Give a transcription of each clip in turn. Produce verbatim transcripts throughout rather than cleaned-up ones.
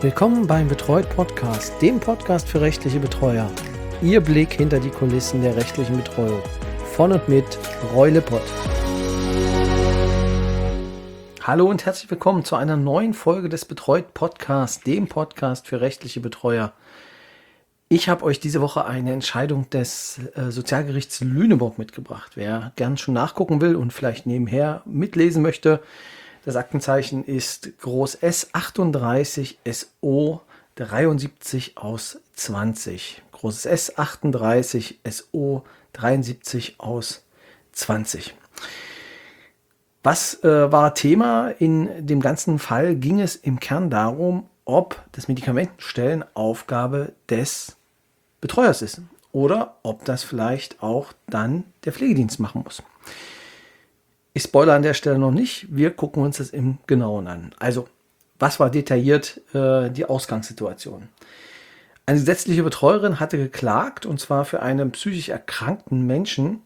Willkommen beim Betreut Podcast, dem Podcast für rechtliche Betreuer. Ihr Blick hinter die Kulissen der rechtlichen Betreuung. Von und mit Roy Lippert. Hallo und herzlich willkommen zu einer neuen Folge des Betreut Podcasts, dem Podcast für rechtliche Betreuer. Ich habe euch diese Woche eine Entscheidung des äh, Sozialgerichts Lüneburg mitgebracht. Wer gern schon nachgucken will und vielleicht nebenher mitlesen möchte, das Aktenzeichen ist Groß S achtunddreißig S O dreiundsiebzig aus zwanzig. Großes S achtunddreißig S O dreiundsiebzig aus zwanzig. Was äh, war Thema? In dem ganzen Fall ging es im Kern darum, ob das Medikamentenstellen Aufgabe des Betreuers ist oder ob das vielleicht auch dann der Pflegedienst machen muss. Ich spoilere an der Stelle noch nicht, wir gucken uns das im Genauen an. Also, was war detailliert äh, die Ausgangssituation? Eine gesetzliche Betreuerin hatte geklagt, und zwar für einen psychisch erkrankten Menschen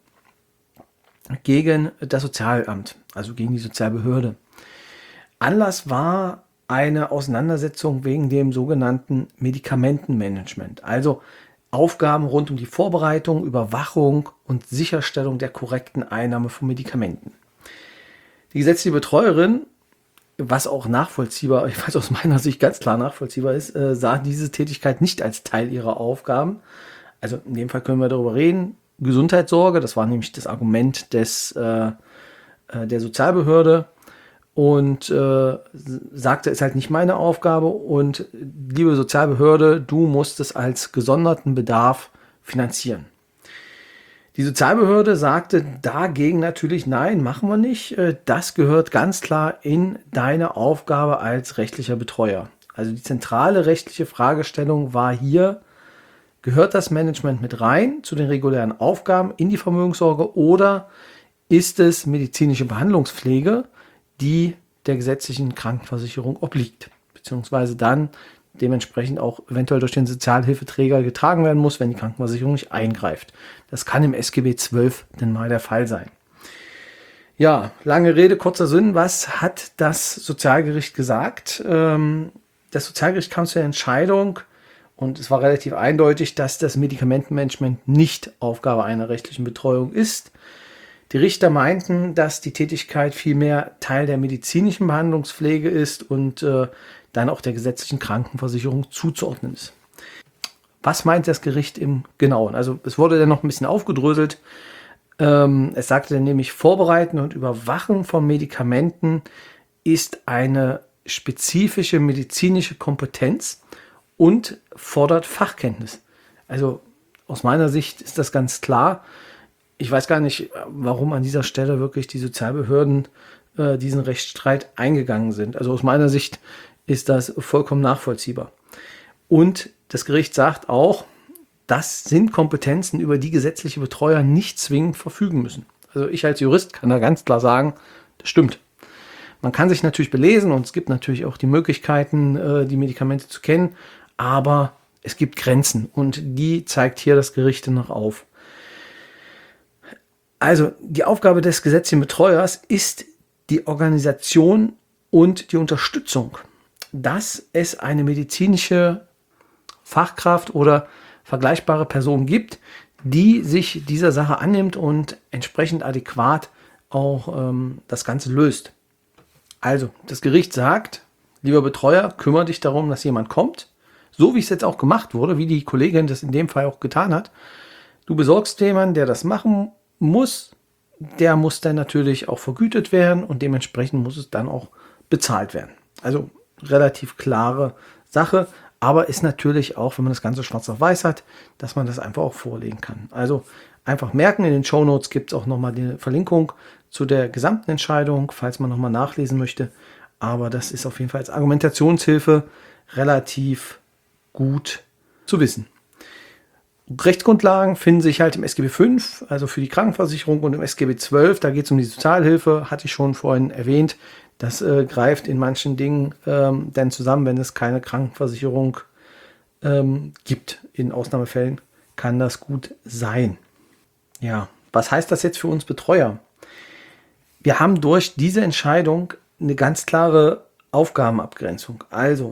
gegen das Sozialamt, also gegen die Sozialbehörde. Anlass war eine Auseinandersetzung wegen dem sogenannten Medikamentenmanagement, also Aufgaben rund um die Vorbereitung, Überwachung und Sicherstellung der korrekten Einnahme von Medikamenten. Die gesetzliche Betreuerin, was auch nachvollziehbar, ich weiß aus meiner Sicht ganz klar nachvollziehbar ist, äh, sah diese Tätigkeit nicht als Teil ihrer Aufgaben. Also in dem Fall können wir darüber reden. Gesundheitssorge, das war nämlich das Argument des, äh, der Sozialbehörde, und äh, sagte, es ist halt nicht meine Aufgabe und liebe Sozialbehörde, du musst es als gesonderten Bedarf finanzieren. Die Sozialbehörde sagte dagegen natürlich, nein, machen wir nicht. Das gehört ganz klar in deine Aufgabe als rechtlicher Betreuer. Also die zentrale rechtliche Fragestellung war hier, gehört das Management mit rein zu den regulären Aufgaben in die Vermögenssorge oder ist es medizinische Behandlungspflege, die der gesetzlichen Krankenversicherung obliegt, beziehungsweise dann dementsprechend auch eventuell durch den Sozialhilfeträger getragen werden muss, wenn die Krankenversicherung nicht eingreift. Das kann im S G B zwölf denn mal der Fall sein. Ja, lange Rede, kurzer Sinn. Was hat das Sozialgericht gesagt? Ähm, das Sozialgericht kam zu der Entscheidung, und es war relativ eindeutig, dass das Medikamentenmanagement nicht Aufgabe einer rechtlichen Betreuung ist. Die Richter meinten, dass die Tätigkeit vielmehr Teil der medizinischen Behandlungspflege ist und äh, dann auch der gesetzlichen Krankenversicherung zuzuordnen ist. Was meint das Gericht im Genauen? Also es wurde dann noch ein bisschen aufgedröselt. Ähm, es sagte dann nämlich, Vorbereiten und Überwachen von Medikamenten ist eine spezifische medizinische Kompetenz und fordert Fachkenntnis. Also aus meiner Sicht ist das ganz klar. Ich weiß gar nicht, warum an dieser Stelle wirklich die Sozialbehörden äh, diesen Rechtsstreit eingegangen sind. Also aus meiner Sicht ist das vollkommen nachvollziehbar. Und das Gericht sagt auch, das sind Kompetenzen, über die gesetzliche Betreuer nicht zwingend verfügen müssen. Also ich als Jurist kann da ganz klar sagen, das stimmt. Man kann sich natürlich belesen und es gibt natürlich auch die Möglichkeiten, äh, die Medikamente zu kennen, aber es gibt Grenzen und die zeigt hier das Gericht noch auf. Also die Aufgabe des gesetzlichen Betreuers ist die Organisation und die Unterstützung, dass es eine medizinische Fachkraft oder vergleichbare Person gibt, die sich dieser Sache annimmt und entsprechend adäquat auch ähm, das Ganze löst. Also das Gericht sagt, lieber Betreuer, kümmere dich darum, dass jemand kommt, so wie es jetzt auch gemacht wurde, wie die Kollegin das in dem Fall auch getan hat. Du besorgst jemanden, der das machen muss, der muss dann natürlich auch vergütet werden und dementsprechend muss es dann auch bezahlt werden. Also relativ klare Sache, aber ist natürlich auch, wenn man das Ganze schwarz auf weiß hat, dass man das einfach auch vorlegen kann. Also einfach merken, in den Shownotes gibt es auch nochmal die Verlinkung zu der gesamten Entscheidung, falls man nochmal nachlesen möchte. Aber das ist auf jeden Fall als Argumentationshilfe relativ gut zu wissen. Rechtsgrundlagen finden sich halt im S G B fünf, also für die Krankenversicherung, und im S G B zwölf, da geht es um die Sozialhilfe, hatte ich schon vorhin erwähnt. Das äh, greift in manchen Dingen ähm, dann zusammen, wenn es keine Krankenversicherung ähm, gibt. In Ausnahmefällen kann das gut sein. Ja, was heißt das jetzt für uns Betreuer? Wir haben durch diese Entscheidung eine ganz klare Aufgabenabgrenzung. Also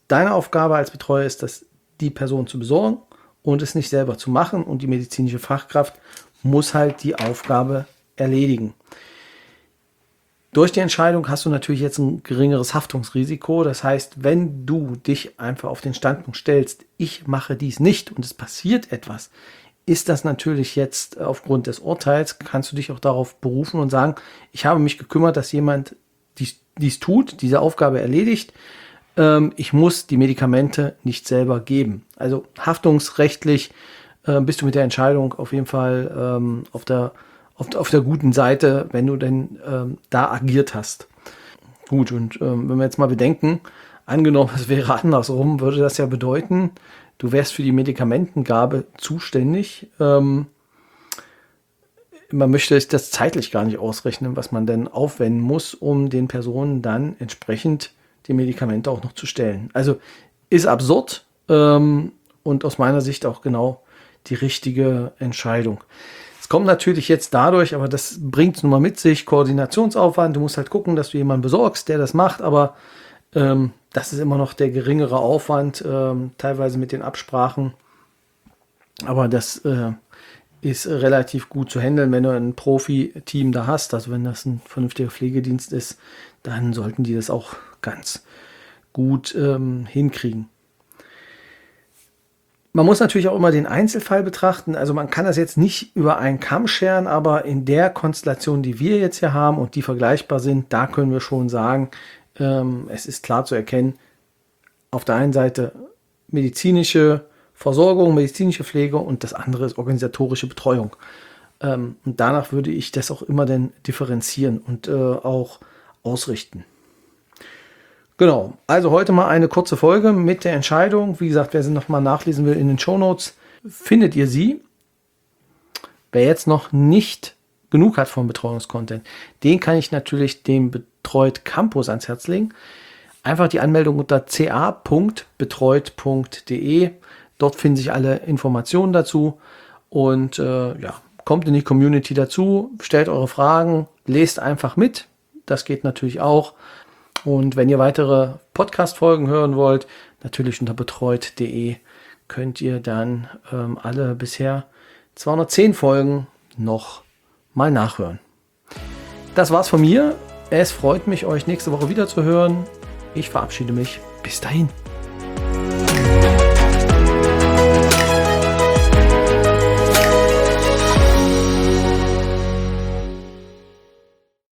deine Aufgabe als Betreuer ist, das die Person zu besorgen und es nicht selber zu machen. Und die medizinische Fachkraft muss halt die Aufgabe erledigen. Durch die Entscheidung hast du natürlich jetzt ein geringeres Haftungsrisiko. Das heißt, wenn du dich einfach auf den Standpunkt stellst, ich mache dies nicht und es passiert etwas, ist das natürlich jetzt aufgrund des Urteils, kannst du dich auch darauf berufen und sagen, ich habe mich gekümmert, dass jemand dies, dies tut, diese Aufgabe erledigt. Ähm, ich muss die Medikamente nicht selber geben. Also haftungsrechtlich äh, bist du mit der Entscheidung auf jeden Fall ähm, auf der Auf, auf der guten Seite, wenn du denn ähm, da agiert hast. Gut, und ähm, wenn wir jetzt mal bedenken, angenommen, es wäre andersrum, würde das ja bedeuten, du wärst für die Medikamentengabe zuständig. Ähm, man möchte sich das zeitlich gar nicht ausrechnen, was man denn aufwenden muss, um den Personen dann entsprechend die Medikamente auch noch zu stellen. Also ist absurd ähm, und aus meiner Sicht auch genau die richtige Entscheidung. Es kommt natürlich jetzt dadurch, aber das bringt es nun mal mit sich, Koordinationsaufwand. Du musst halt gucken, dass du jemanden besorgst, der das macht, aber ähm, das ist immer noch der geringere Aufwand, ähm, teilweise mit den Absprachen. Aber das äh, ist relativ gut zu handeln, wenn du ein Profi-Team da hast. Also wenn das ein vernünftiger Pflegedienst ist, dann sollten die das auch ganz gut ähm, hinkriegen. Man muss natürlich auch immer den Einzelfall betrachten. Also man kann das jetzt nicht über einen Kamm scheren, aber in der Konstellation, die wir jetzt hier haben und die vergleichbar sind, da können wir schon sagen, ähm, es ist klar zu erkennen, auf der einen Seite medizinische Versorgung, medizinische Pflege und das andere ist organisatorische Betreuung. Ähm, und danach würde ich das auch immer dann differenzieren und äh, auch ausrichten. Genau, also heute mal eine kurze Folge mit der Entscheidung. Wie gesagt, wer sie nochmal nachlesen will in den Shownotes, findet ihr sie. Wer jetzt noch nicht genug hat vom Betreuungscontent, den kann ich natürlich dem Betreut Campus ans Herz legen. Einfach die Anmeldung unter c a punkt betreut punkt d e. Dort finden sich alle Informationen dazu und äh, ja, kommt in die Community dazu, stellt eure Fragen, lest einfach mit. Das geht natürlich auch. Und wenn ihr weitere Podcast-Folgen hören wollt, natürlich unter betreut punkt d e könnt ihr dann ähm, alle bisher zweihundertzehn Folgen noch mal nachhören. Das war's von mir. Es freut mich, euch nächste Woche wieder zu hören. Ich verabschiede mich. Bis dahin.